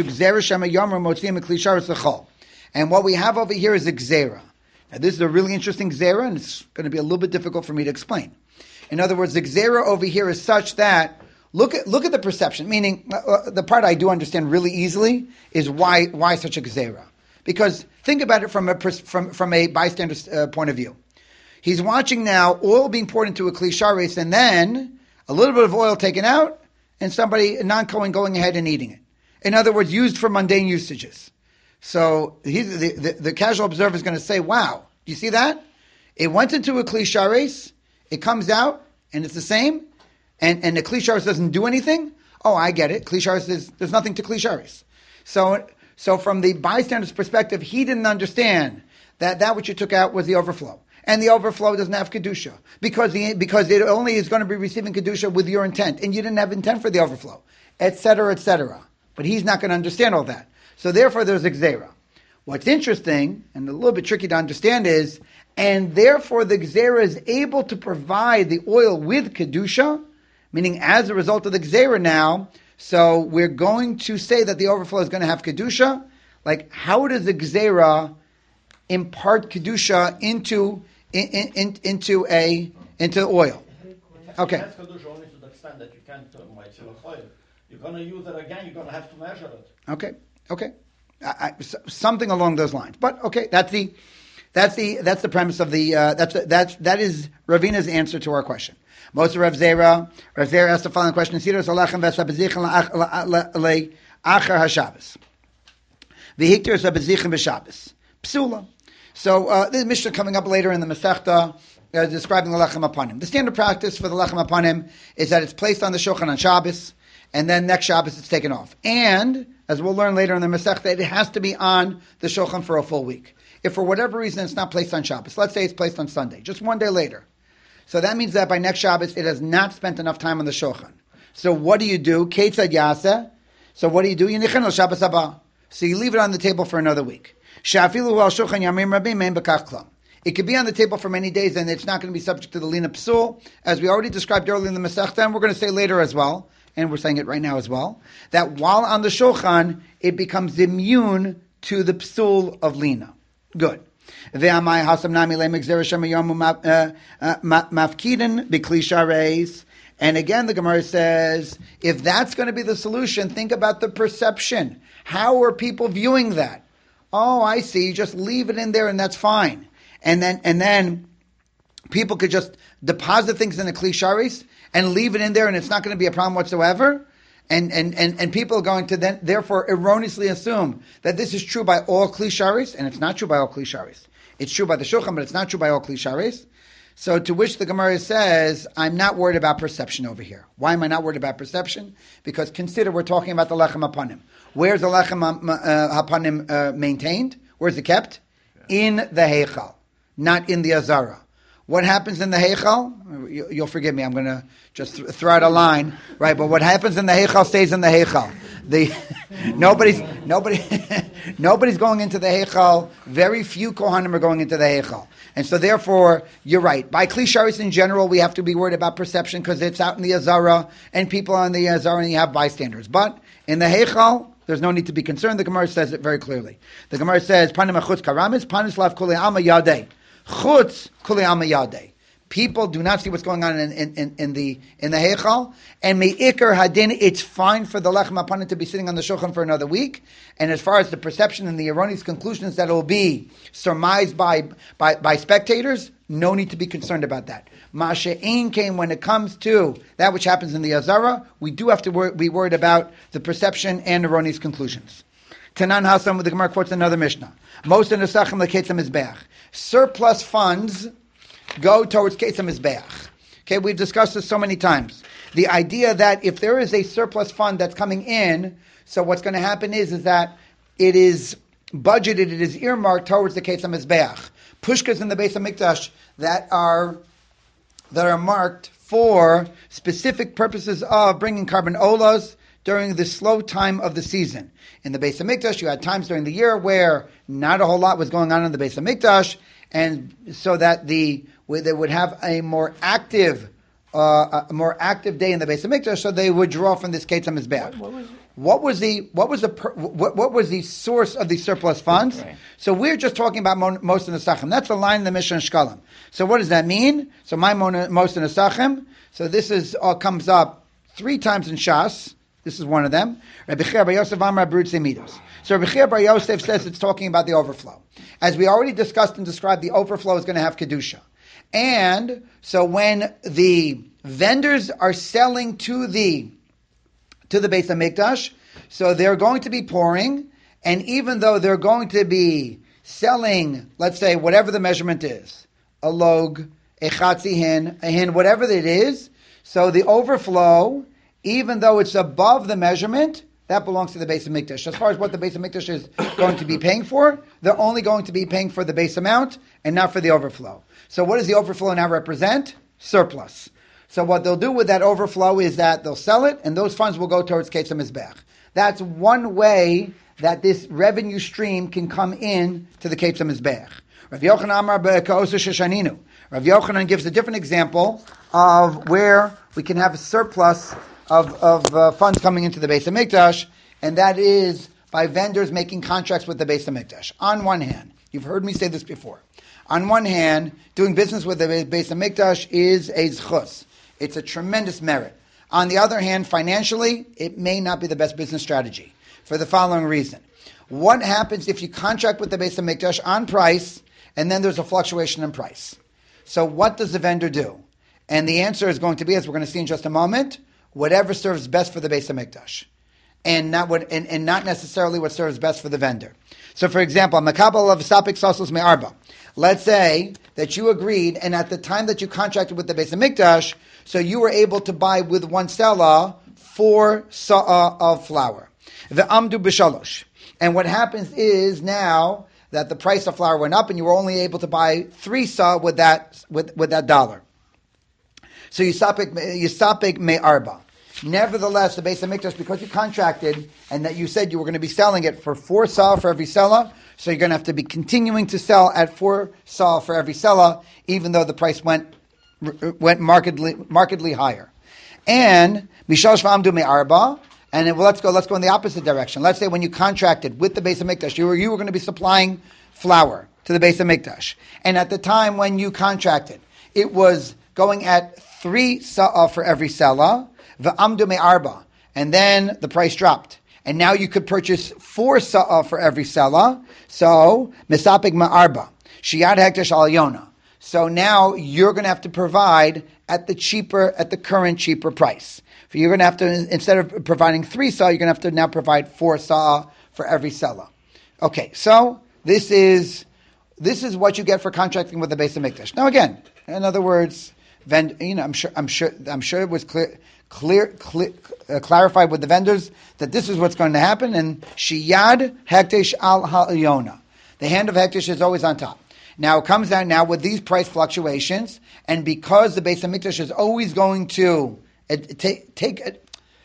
and what we have over here is a Gzera. Now this is a really interesting Gzera, and it's going to be a little bit difficult for me to explain. In other words, the Gzera over here is such that, look at look at the perception, meaning uh, the part I do understand really easily is why why such a Gzera. Because think about it from a from from a bystander's uh, point of view. He's watching now oil being poured into a Kli Sharis, and then a little bit of oil taken out, and somebody, a non-Kohen, going ahead and eating it. In other words, used for mundane usages. So he's, the, the, the casual observer is going to say, wow, do you see that? It went into a Kli Sharis, it comes out, and it's the same, and, and the Kli Sharis doesn't do anything? Oh, I get it. Kli Sharis is, there's nothing to Kli Sharis. So, so from the bystander's perspective, he didn't understand that that which you took out was the overflow. And the overflow doesn't have Kedusha. Because the, because it only is going to be receiving Kedusha with your intent. And you didn't have intent for the overflow. Et cetera, et cetera. But he's not going to understand all that. So therefore there's a Gzera. What's interesting, and a little bit tricky to understand is, and therefore the Gzera is able to provide the oil with Kedusha, meaning as a result of the Gzera now, so we're going to say that the overflow is going to have Kedusha. Like, how does the Gzera impart Kedusha into In, in, into a into oil? Okay. That's Kedusha only to the extent that you can't uh, make oil. You're going to use it again. You're going to have to measure it. Okay. Okay. I, I, something along those lines. But okay, that's the that's the that's the premise of the uh, that's that's that is Ravina's answer to our question. Most of Rav Zera, Rav Zera asked the following question: Sidros Alachem v'Sabezichem le'achar haShabbos. V'hikter Sabezichem b'Shabbos. Psula. So uh, this Mishnah coming up later in the Masechta uh, describing the Lechem Apanim. The standard practice for the Lechem Apanim is that it's placed on the Shulchan on Shabbos, and then next Shabbos it's taken off. And, as we'll learn later in the Masechta, it has to be on the Shulchan for a full week. If for whatever reason it's not placed on Shabbos, let's say it's placed on Sunday, just one day later. So that means that by next Shabbos it has not spent enough time on the Shulchan. So what do you do? Ketzad Yaseh. So what do you do? Yinichen al Shabbos haba. So you leave it on the table for another week. It could be on the table for many days, and it's not going to be subject to the Lina Psul, as we already described earlier in the Masechta, and we're going to say later as well, and we're saying it right now as well, that while on the Shulchan, it becomes immune to the Psul of Lina. Good. And again, the Gemara says, if that's going to be the solution, think about the perception. How are people viewing that? Oh, I see. You just leave it in there and that's fine. And then and then people could just deposit things in the Kli Sharis and leave it in there and it's not going to be a problem whatsoever. And and, and, and people are going to then therefore erroneously assume that this is true by all Kli Sharis, and it's not true by all Kli Sharis. It's true by the Shulchan, but it's not true by all Kli Sharis. So to which the Gemara says, I'm not worried about perception over here. Why am I not worried about perception? Because consider we're talking about the lechem hapanim. Where's the lechem uh, hapanim uh, maintained? Where's it kept? In the heichal, not in the azara. What happens in the heichal? You, you'll forgive me, I'm going to just th- throw out a line, right? But what happens in the heichal stays in the heichal. The nobody's nobody nobody's going into the heichal. Very few kohanim are going into the heichal, and so therefore you're right. By kli sharis in general, we have to be worried about perception because it's out in the azara and people are in the azara, and you have bystanders. But in the heichal, there's no need to be concerned. The Gemara says it very clearly. The Gemara says, "Panim achutz karamis, panis lav kuli ama yadei, chutz kuli ama yadei." People do not see what's going on in, in, in, in the in the heichal, and meikar hadin. It's fine for the lechem hapanim to be sitting on the shulchan for another week. And as far as the perception and the erroneous conclusions that it will be surmised by by, by spectators, no need to be concerned about that. Masha'in came when it comes to that which happens in the azara. We do have to wor- be worried about the perception and erroneous conclusions. Tanan Hasam with the Gemara quotes another Mishnah. Most in the Sachem leketzam mizbeach. Surplus funds go towards Kesem Mizbeach. Okay, we've discussed this so many times. The idea that if there is a surplus fund that's coming in, so what's going to happen is, is that it is budgeted, it is earmarked towards the Kesem Mizbeach. Pushkas in the Beis HaMikdash that are that are marked for specific purposes of bringing carbon olas during the slow time of the season. In the Beis HaMikdash, you had times during the year where not a whole lot was going on in the Beis HaMikdash, and so that the where they would have a more active, uh, a more active day in the Beis HaMikdash, so they would draw from this Ketzam Mizbeach. What, what was it? What was the what was the what, what was the source of the surplus funds? Right. So we're just talking about mon, most in the Sachem. That's the line in the Mishnah Shkalim. So what does that mean? So my mon, most in the Sachem. So this is all comes up three times in Shas. This is one of them. Rabbi Chia Bar Yosef Amar Brut Semidos. So Rabbi Chia Bar Yosef says it's talking about the overflow. As we already discussed and described, the overflow is going to have kedusha. And so when the vendors are selling to the to the Beis HaMikdash, so they're going to be pouring, and even though they're going to be selling, let's say, whatever the measurement is, a log, a chatzi hin, a hin, whatever it is, so the overflow, even though it's above the measurement, that belongs to the Beis HaMikdash. As far as what the Beis HaMikdash is going to be paying for, they're only going to be paying for the base amount and not for the overflow. So what does the overflow now represent? Surplus. So what they'll do with that overflow is that they'll sell it, and those funds will go towards Ketzam Mizbeach. That's one way that this revenue stream can come in to the Ketzam Mizbeach. Rav Yochanan Amar be'ka'osu sheshaninu. Rav Yochanan gives a different example of where we can have a surplus of, of uh, funds coming into the Beis HaMikdash, and that is by vendors making contracts with the Beis HaMikdash. On one hand, you've heard me say this before. On one hand, doing business with the Beis HaMikdash is a zchus. It's a tremendous merit. On the other hand, financially, it may not be the best business strategy for the following reason. What happens if you contract with the Beis HaMikdash on price, and then there's a fluctuation in price? So what does the vendor do? And the answer is going to be, as we're going to see in just a moment, whatever serves best for the Beis HaMikdash, and not what, and, and not necessarily what serves best for the vendor. So, for example, makabel of sapik sasos me'arba. Let's say that you agreed, and at the time that you contracted with the Beis HaMikdash, so you were able to buy with one selah four sa'ah of flour. The amdu b'shalosh. And what happens is now that the price of flour went up, and you were only able to buy three sa'ah with that with, with that dollar. So yisapik yisapik me'arba. Nevertheless, the Beis HaMikdash, because you contracted and that you said you were going to be selling it for four sa'ah for every selah, so you're going to have to be continuing to sell at four sa'ah for every selah, even though the price went went markedly markedly higher. And mishal shva'amdu me'arba. And then, well, let's go. Let's go in the opposite direction. Let's say when you contracted with the Beis HaMikdash, you were you were going to be supplying flour to the Beis HaMikdash, and at the time when you contracted, it was going at three sa'ah for every selah. V'amdu me'arba, and then the price dropped, and now you could purchase four sa'ah for every selah. So misapik ma'arba, shiyad hekdesh al yona. So now you're going to have to provide at the cheaper, at the current cheaper price. You're going to have to, instead of providing three sa'ah, you're going to have to now provide four sa'ah for every selah. Okay, so this is this is what you get for contracting with the Beis HaMikdash. Now again, In other words, vend, you know, I'm sure, I'm sure, I'm sure it was clear, clear, clear uh, clarified with the vendors that this is what's going to happen. And shiyad hektish al ha'yona, the hand of hektish is always on top. Now it comes down now with these price fluctuations, and because the Beis Hamikdash is always going to uh, take take. Uh,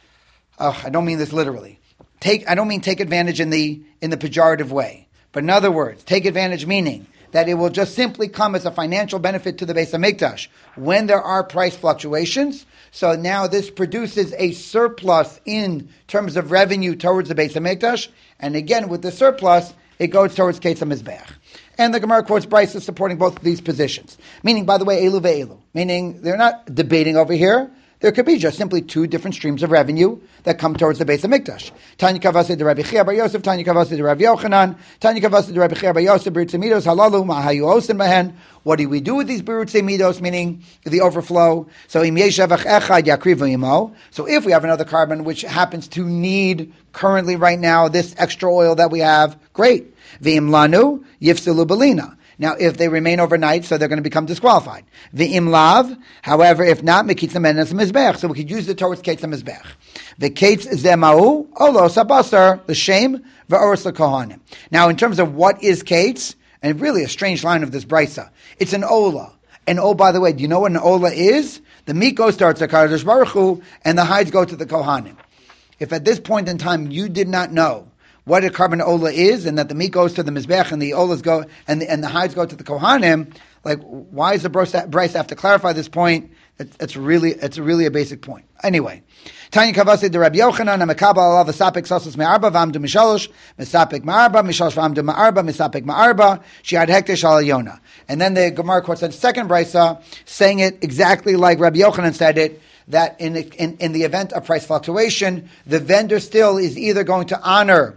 oh, I don't mean this literally. Take. I don't mean take advantage in the in the pejorative way. But in other words, take advantage meaning that it will just simply come as a financial benefit to the Beis Hamikdash when there are price fluctuations. So now this produces a surplus in terms of revenue towards the Beis Hamikdash, and again with the surplus, it goes towards Ketz HaMizbeach. And the Gemara quotes Brisa supporting both of these positions. Meaning, by the way, Elu ve'elu. Meaning, they're not debating over here. There could be just simply two different streams of revenue that come towards the Beis Hamikdash. Tanya Kavasi de Rabbi Chia bar Yosef, Tanya Kavasi de Rabbi Yochanan, Tanya Kavasi de Rabbi Chia bar Yosef, Birut Midos halalu ma'hayu osin mahen. What do we do with these Birut Midos, meaning the overflow? So im yesh shevach echad yakrivu yimo. So if we have another carbon which happens to need currently right now this extra oil that we have, great. V'im lanu yifselu belina. Now, if they remain overnight, so they're going to become disqualified. The imlav, however, if not, mekitz menes mizbech, so we could use it towards ketz mizbech. The ketz zemau olo sabasar the shame v'oros lekohanim. Now, in terms of what is ketz, and really a strange line of this brisa, it's an ola. And oh, by the way, do you know what an ola is? The meat goes to Kadosh Baruch Hu, and the hides go to the kohanim. If at this point in time you did not know what a carbon ola is, and that the meat goes to the mizbech, and the olas go, and the, and the hides go to the kohanim. Like, why does the Bryce have to clarify this point? It's, it's really, it's really a basic point. Anyway, Tanya Kavasi de Rabbi Yochanan, Amakabal Allah v'sapik sasus me'arba v'amdu mishalosh, misapik ma'arba, mishalosh v'amdu ma'arba, misapik ma'arba, shiad hektish al yona. And then the Gemara quotes the second Brysa, saying it exactly like Rabbi Yochanan said it, that in, in in the event of price fluctuation, the vendor still is either going to honor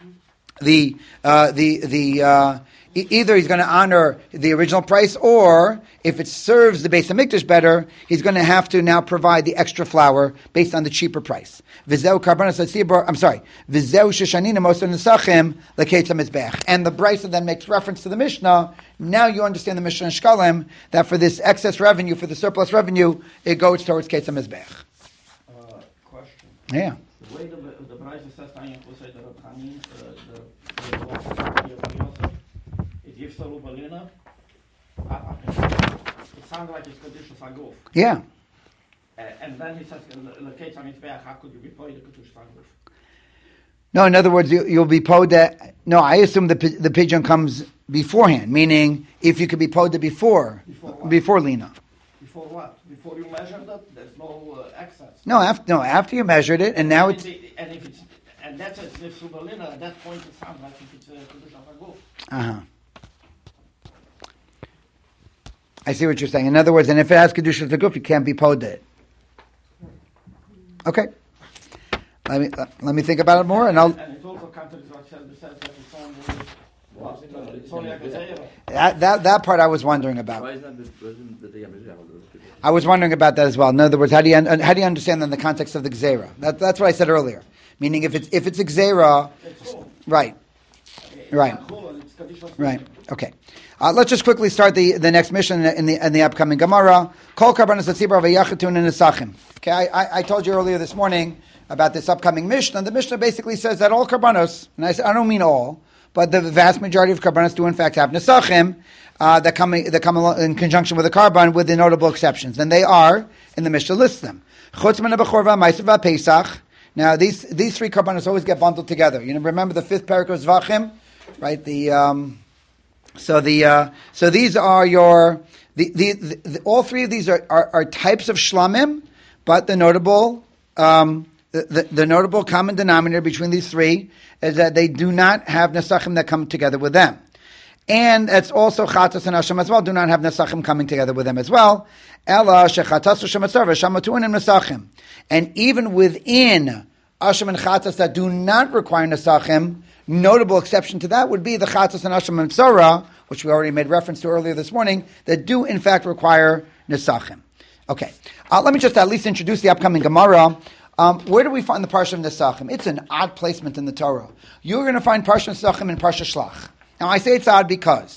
The uh, the the uh, e- either he's going to honor the original price, or if it serves the Beis Hamikdash better, he's going to have to now provide the extra flour based on the cheaper price. V'zeu karbanos hatzibur. I'm sorry. V'zeu sheshanina moser nesachim leketz hamizbech. And the Brisa then makes reference to the Mishnah. Now you understand the Mishnah in Shkalim that for this excess revenue, for the surplus revenue, it goes towards ketz hamizbech. Uh, question. Yeah. The way the the price is set, Tanya Kavasi de Rabbi Chanin, the the it gives the Rubalina. It sounds like it's Kedusha Saguf. Yeah. Uh, and then he says, "Leketz hamizbeach, how could you be paid the Kedusha Saguf?" No, in other words, you, you'll be paid that. No, I assume the the pigeon comes beforehand. Meaning, if you could be paid before Before before Lina. Before what? Before you measured it, there's no uh, excess. No, after no after you measured it, and now and it's. It, and if it's and that's it, the Rubalina. At that point, it sounds like if it's uh, Kedusha Saguf. Uh huh. I see what you're saying. In other words, and if it has kedusha to guf, you can't be paid it. Okay. Let me uh, let me think about it more, and I'll. And it also contradicts what says that it's only what, uh, it's only a gezerah. That, that that part I was wondering Why about. is not the wasn't the Yamizbeach? I was wondering about that as well. In other words, how do you un- how do you understand that in the context of the gzera? That, that's what I said earlier. Meaning, if it's if it's a gzera, It's cool. right, It's right, not cool and it's Kedusha right. Okay. Uh, let's just quickly start the, the next mission in the, in the in the upcoming Gemara. Kol karbanos hatzibur v'yachatun nesachim. Okay, I, I I told you earlier this morning about this upcoming Mishnah. The Mishnah basically says that all karbanos, and I, I don't mean all, but the vast majority of karbanos do in fact have nesachim uh, that come that come along in conjunction with the karban, with the notable exceptions, and they are, and the Mishnah lists them. Chutz min habechor v'maiser v'pesach. Now these these three karbanos always get bundled together. You know, remember the fifth parak of Zvachim, right? The um, So the uh, so these are your the, the, the, the all three of these are, are, are types of shlamim, but the notable um, the, the, the notable common denominator between these three is that they do not have nesachim that come together with them, and it's also chatas and asham as well do not have nesachim coming together with them as well. Ela shechatas shemasar v'shamatuin nesachim, and even within asham and chatas that do not require nesachim. Notable exception to that would be the chatzos and asham and tzara, which we already made reference to earlier this morning, that do in fact require nesachim. Okay, uh, let me just at least introduce the upcoming Gemara. Um, where do we find the parsha of nesachim? It's an odd placement in the Torah. You're going to find parsha nesachim in parsha shlach. Now I say it's odd because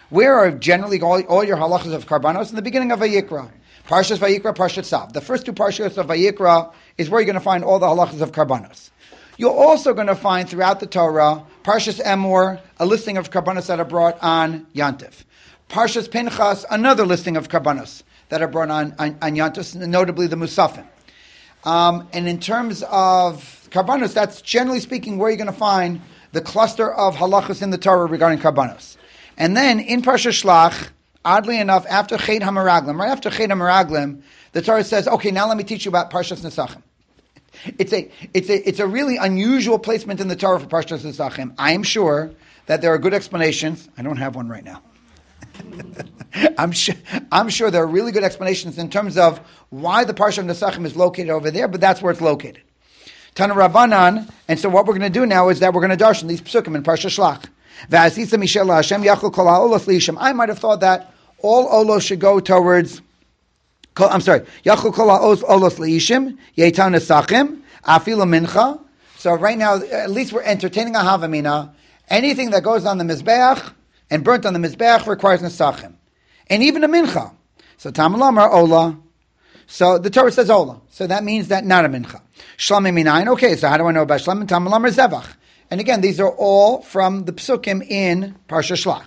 Where are generally all, all your halachas of karbanos? In the beginning of Vayikra. Parshas Vayikra, Parshas Tzav. The first two parshas of Vayikra is where you're going to find all the halachas of karbanos. You're also going to find throughout the Torah, Parshas Emor, a listing of karbanos that are brought on Yantiv. Parshas Pinchas, another listing of karbanos that are brought on, on, on Yantiv, notably the Musafim. Um, and in terms of karbanos, that's generally speaking where you're going to find the cluster of halachas in the Torah regarding karbanos. And then in Parshas Shlach, oddly enough, after Chet HaMeraglim, right after Chet HaMeraglim, the Torah says, okay, now let me teach you about Parshas Nesachim. It's a, it's a, it's a really unusual placement in the Torah for Parshas Nesachim. I am sure that there are good explanations. I don't have one right now. I'm sure, I'm sure there are really good explanations in terms of why the Parsha of Nesachim is located over there, but that's where it's located. Tana Rabbanan, and so what we're going to do now is that we're going to darshan these psukim in Parsha Shlach. I might have thought that all olos should go towards, I'm sorry, Yachol kol olos leishim, yeitav nesachim, afilu mincha. So right now, at least we're entertaining a havamina. Anything that goes on the mizbeach and burnt on the mizbeach requires nesachim, and even a mincha. So tamalamar ola. So the Torah says ola. So that means that not a mincha. Shlamim minayin. Okay, so how do I know about shlamim? Tamalamar zevach. And again, these are all from the psukim in Parsha Shlach.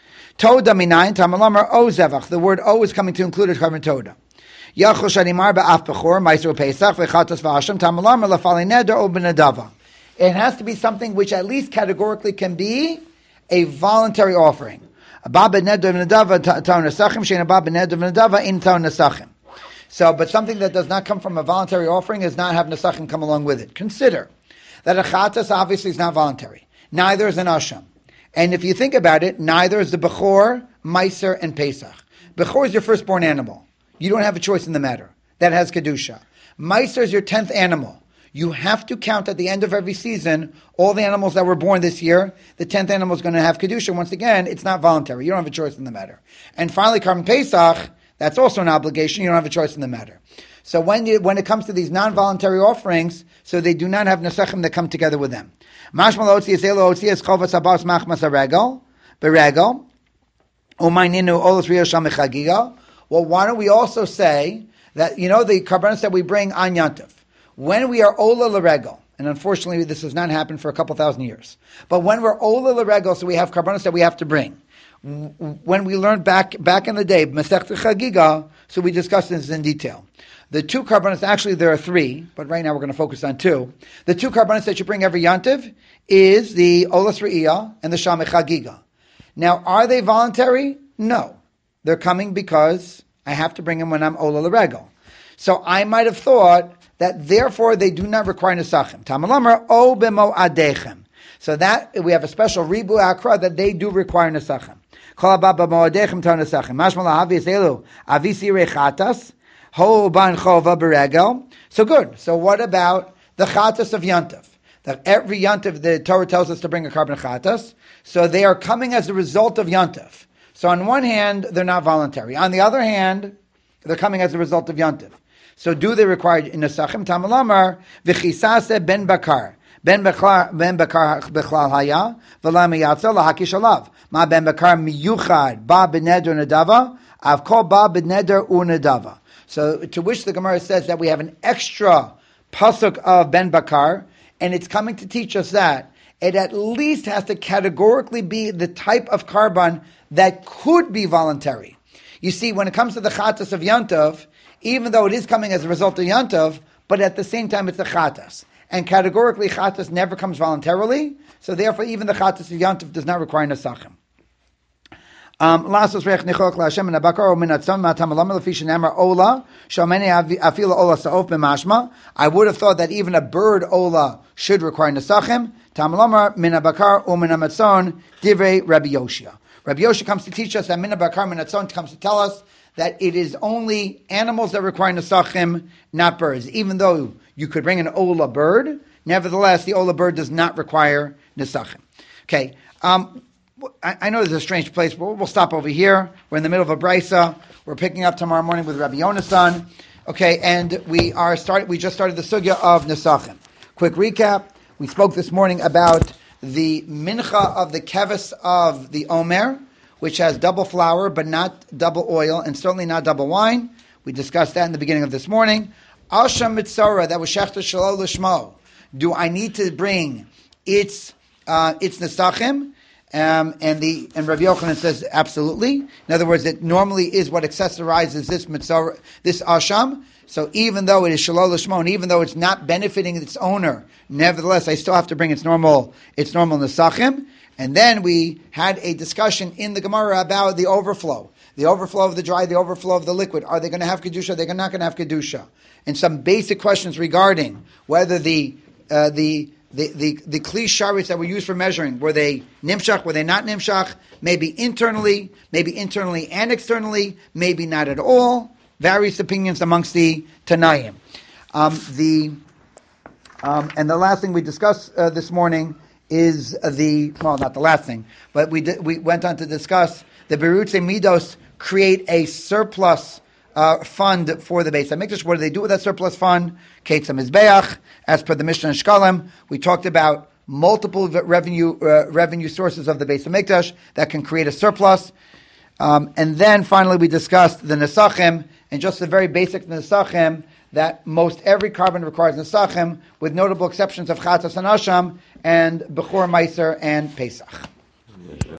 Toda minayin tamalamar o zevach. The word o is coming to include a carbon toda. Yachol shadimar ba'af bechor ma'isur pesach v'chatos v'asham tamalamar lafali neder o b'nedava. It has to be something which at least categorically can be a voluntary offering. Abba b'neder v'nedava ta'on nesachim shein abba b'neder v'nedava in ta'on nesachim. So, but something that does not come from a voluntary offering is not have nesachim come along with it. Consider that a chatas obviously is not voluntary. Neither is an asham. And if you think about it, neither is the Bechor, Meiser, and Pesach. Bechor is your firstborn animal. You don't have a choice in the matter. That has Kedusha. Meiser is your tenth animal. You have to count at the end of every season all the animals that were born this year. The tenth animal is going to have Kedusha. Once again, it's not voluntary. You don't have a choice in the matter. And finally, Karban Pesach, that's also an obligation. You don't have a choice in the matter. So when you, when it comes to these non-voluntary offerings, so they do not have nesachim that come together with them. Mashmal otzi yiselo otzi es chovas abas machmas haregel beregel umayninu olos riyos sham mechagiga. Well, why don't we also say that, you know, the karbanos that we bring on Yantiv, when we are ola l'regel, and unfortunately this has not happened for a couple thousand years, but when we're ola l'regel, so we have karbanos that we have to bring. When we learned back back in the day, Masechta Chagiga, so we discussed this in detail. The two karbanos, actually there are three, but right now we're going to focus on two. The two karbanos that you bring every Yantiv is the Olas Re'iyah and the Shamei Chagiga. Now, are they voluntary? No. They're coming because I have to bring them when I'm Ola L'Regel. So I might have thought that therefore they do not require Nesachim. Tamalamar O B'mo Adechem. So that, we have a special Ribu Akra that they do require Nesachim. Kol Abba B'mo Adechem Tar Nesachim. Mashmal Ahavi Yiselu Avisi Rechatas. Ho ban chova beregel. So good. So what about the chatas of Yantiv? That every Yantiv, the Torah tells us to bring a carbon chatas. So they are coming as a result of Yantiv. So on one hand, they're not voluntary. On the other hand, they're coming as a result of Yantiv. So do they require nesachim? Tamalamar v'chisase ben bakar. Ben bakar ben bakar bechlal haya v'lam yatzel lahakish alav. Ma ben bakar miyuchad ba b'neder nedava av kol ba b'neder unedava. So to which the Gemara says that we have an extra pasuk of Ben Bakar, and it's coming to teach us that it at least has to categorically be the type of karban that could be voluntary. You see, when it comes to the chatas of Yantav, even though it is coming as a result of Yantav, but at the same time it's a chatas. And categorically chatas never comes voluntarily, so therefore even the chatas of Yantav does not require nesachim. Um, I would have thought that even a bird ola should require nesachim. Tamalamar min abakar u min amatzon divrei Rabbi Yoshia. Rabbi Yoshia comes to teach us that min abakar min atzon comes to tell us that it is only animals that require nesachim, not birds. Even though you could bring an ola bird, nevertheless the ola bird does not require nesachim. Okay. Um, I know this is a strange place, but we'll stop over here. We're in the middle of a brisa. We're picking up tomorrow morning with Rabbi Yonasan. Okay, and we are start. We just started the sugya of Nesachim. Quick recap. We spoke this morning about the mincha of the keves of the Omer, which has double flour but not double oil, and certainly not double wine. We discussed that in the beginning of this morning. Asham mitzora, that was shechta shelo lishmo. Do I need to bring its uh, its nesachim? Um, and the and Rabbi Yochanan says absolutely. In other words, it normally is what accessorizes this mitzvah, this asham. So even though it is shalol lishmo, and even though it's not benefiting its owner, nevertheless I still have to bring its normal its normal nesachim. And then we had a discussion in the Gemara about the overflow, the overflow of the dry, the overflow of the liquid. Are they going to have kedusha? Are they not going to have kedusha? And some basic questions regarding whether the uh, the The the the kli sharis that were used for measuring, were they nimshach, were they not nimshach? Maybe internally, maybe internally and externally, maybe not at all. Various opinions amongst the Tanaim. Um, the um, and the last thing we discussed uh, this morning is the well, not the last thing, but we did, we went on to discuss the Berutze Midos create a surplus Uh, fund for the base HaMikdash. What do they do with that surplus fund? Ketzah Mizbeach, as per the Mishnah and Shkalim. We talked about multiple revenue uh, revenue sources of the base HaMikdash that can create a surplus. Um, and then finally we discussed the Nesachim, and just the very basic Nesachim, that most every carbon requires Nesachim, with notable exceptions of Chatzos and Asham, and Bechor Meiser and Pesach.